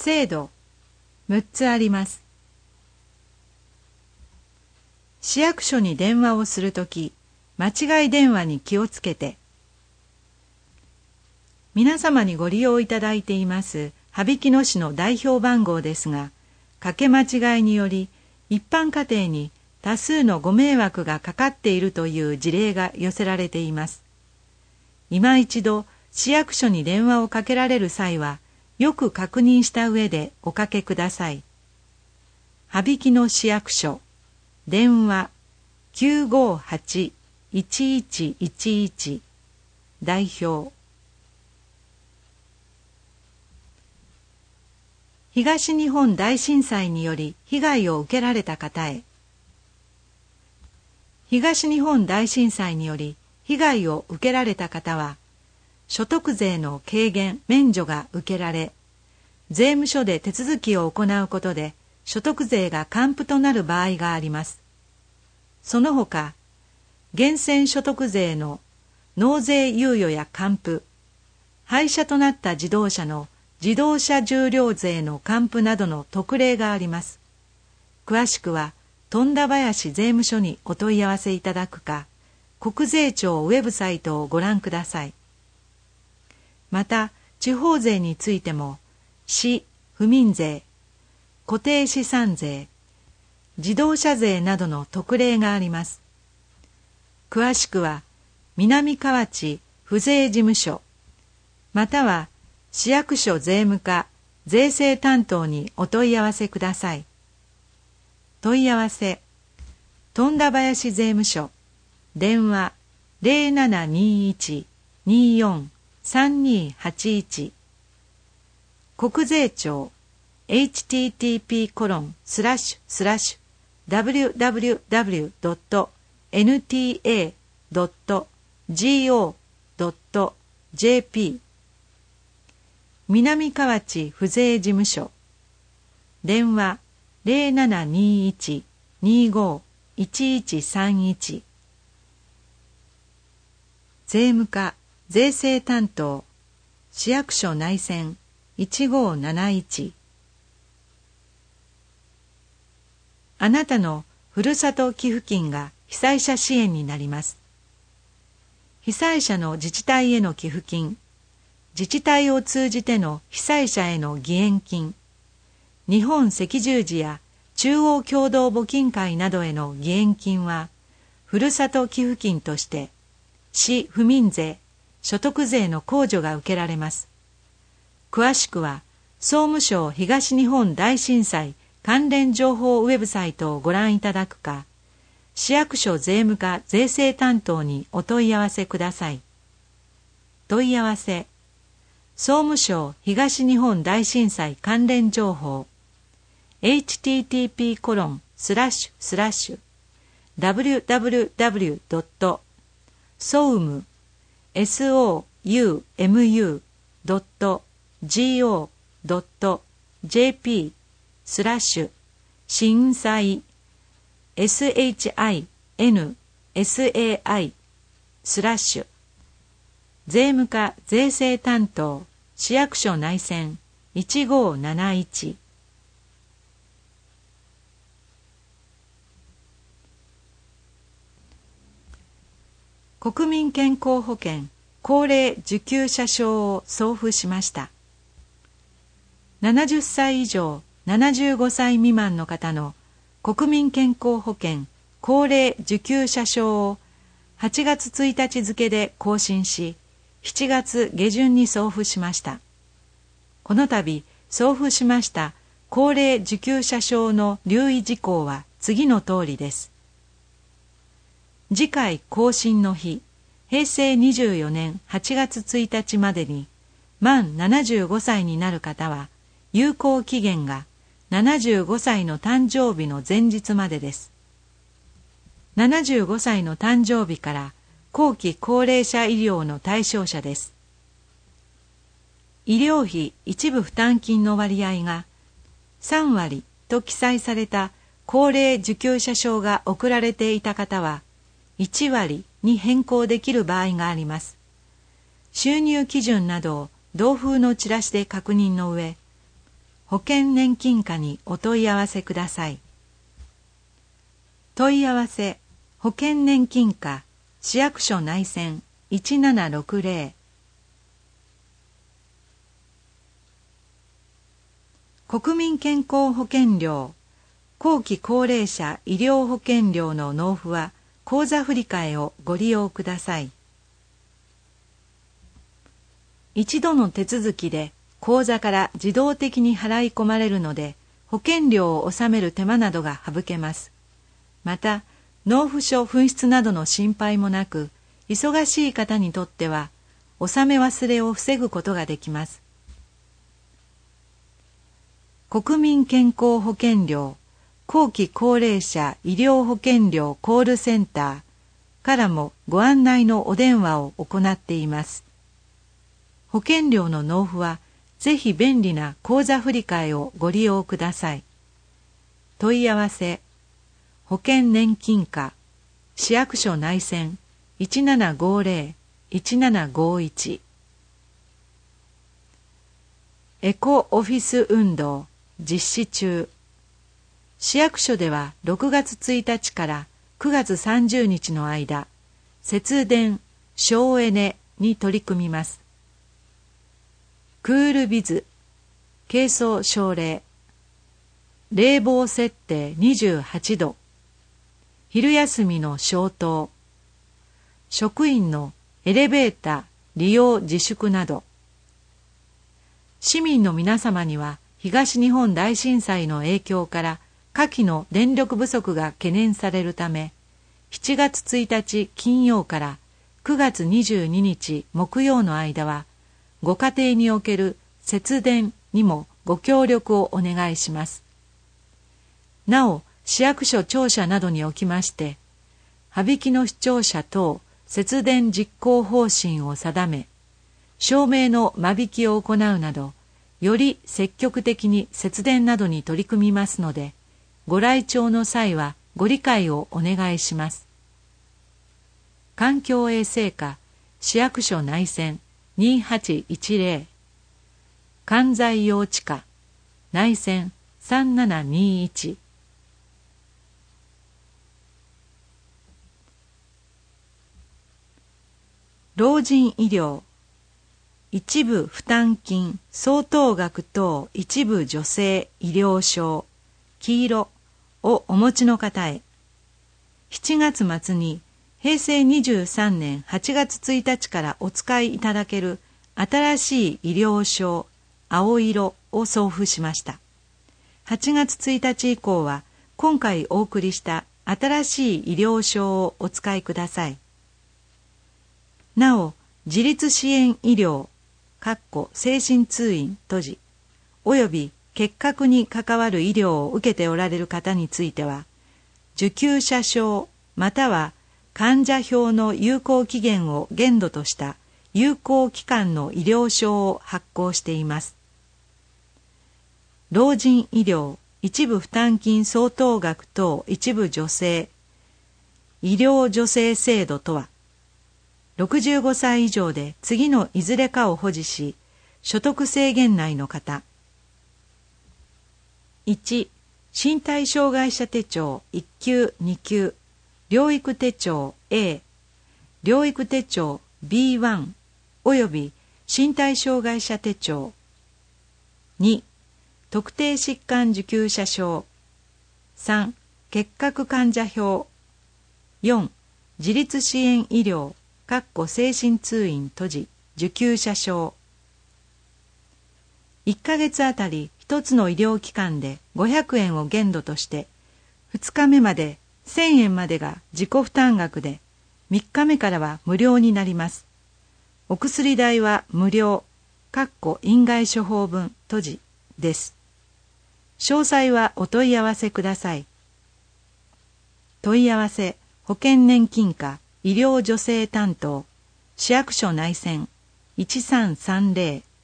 制度6つあります。市役所に電話をするとき、間違い電話に気をつけて。皆様にご利用いただいています羽曳野市の代表番号ですが、かけ間違いにより一般家庭に多数のご迷惑がかかっているという事例が寄せられています。今一度市役所に電話をかけられる際は、よく確認した上でおかけください。羽曳野市役所、電話 958-1111 代表。東日本大震災により被害を受けられた方へ。東日本大震災により被害を受けられた方は、所得税の軽減・免除が受けられ、税務署で手続きを行うことで所得税が還付となる場合があります。その他、源泉所得税の納税猶予や還付、廃車となった自動車の自動車重量税の還付などの特例があります。詳しくは富田林税務署にお問い合わせいただくか、国税庁ウェブサイトをご覧ください。また、地方税についても、市、府民税、固定資産税、自動車税などの特例があります。詳しくは、南河内府税事務所、または、市役所税務課税制担当にお問い合わせください。問い合わせ、富田林税務署、電話 0721-24-3281 国税庁 http://www.nta.go.jp 南河内府税事務所、電話 0721-25-1131 税務課税制担当市役所内線1571。あなたのふるさと寄付金が被災者支援になります。被災者の自治体への寄付金、自治体を通じての被災者への義援金、日本赤十字や中央共同募金会などへの義援金は、ふるさと寄付金として、市府民税、所得税の控除が受けられます。詳しくは、総務省東日本大震災関連情報ウェブサイトをご覧いただくか、市役所税務課税制担当にお問い合わせください。問い合わせ、総務省東日本大震災関連情報、http://www.soumu.go.jp 震災 SHINSAI 税務課税制担当市役所内線1571。国民健康保険高齢受給者証を送付しました。70歳以上75歳未満の方の国民健康保険高齢受給者証を8月1日付で更新し、7月下旬に送付しました。この度送付しました高齢受給者証の留意事項は次の通りです。次回更新の日、平成24年8月1日までに満75歳になる方は、有効期限が75歳の誕生日の前日までです。75歳の誕生日から後期高齢者医療の対象者です。医療費一部負担金の割合が3割と記載された高齢受給者証が送られていた方は1割に変更できる場合があります。収入基準などを同封のチラシで確認の上、 保険年金課にお問い合わせください。問い合わせ保険年金課市役所内線1760。国民健康保険料後期高齢者医療保険料の納付は口座振替をご利用ください。一度の手続きで口座から自動的に払い込まれるので、保険料を納める手間などが省けます。また、納付書紛失などの心配もなく、忙しい方にとっては、納め忘れを防ぐことができます。国民健康保険料後期高齢者医療保険料コールセンターからもご案内のお電話を行っています。保険料の納付は、ぜひ便利な口座振替をご利用ください。問い合わせ保険年金課市役所内線1750-1751。エコオフィス運動実施中。市役所では6月1日から9月30日の間、節電省エネに取り組みます。クールビズ、軽装奨励、冷房設定28度、昼休みの消灯、職員のエレベーター利用自粛など、市民の皆様には東日本大震災の影響から下記の電力不足が懸念されるため、7月1日金曜から9月22日木曜の間は、ご家庭における節電にもご協力をお願いします。なお、市役所庁舎などにおきまして、羽曳の市庁舎等節電実行方針を定め、照明の間引きを行うなど、より積極的に節電などに取り組みますので、ご来庁の際はご理解をお願いします。環境衛生課市役所内線2810、関西用地下内線3721。老人医療一部負担金相当額等一部助成医療証黄色をお持ちの方へ、7月末に平成23年8月1日からお使いいただける新しい医療証青色を送付しました。8月1日以降は今回お送りした新しい医療証をお使いください。なお、自立支援医療精神通院閉じおよび結核に関わる医療を受けておられる方については、受給者証または患者票の有効期限を限度とした有効期間の医療証を発行しています。老人医療一部負担金相当額等一部助成医療助成制度とは、65歳以上で次のいずれかを保持し、所得制限内の方。1、身体障害者手帳1級2級療育手帳 A、療育手帳 B1 および身体障害者手帳。2、特定疾患受給者証。3、結核患者表。4、自立支援医療精神通院閉じ受給者証。1ヶ月あたり1つの医療機関で500円を限度として、2日目まで1000円までが自己負担額で、3日目からは無料になります。お薬代は無料院外処方分閉じです。詳細はお問い合わせください。問い合わせ保険年金課医療助成担当市役所内線1330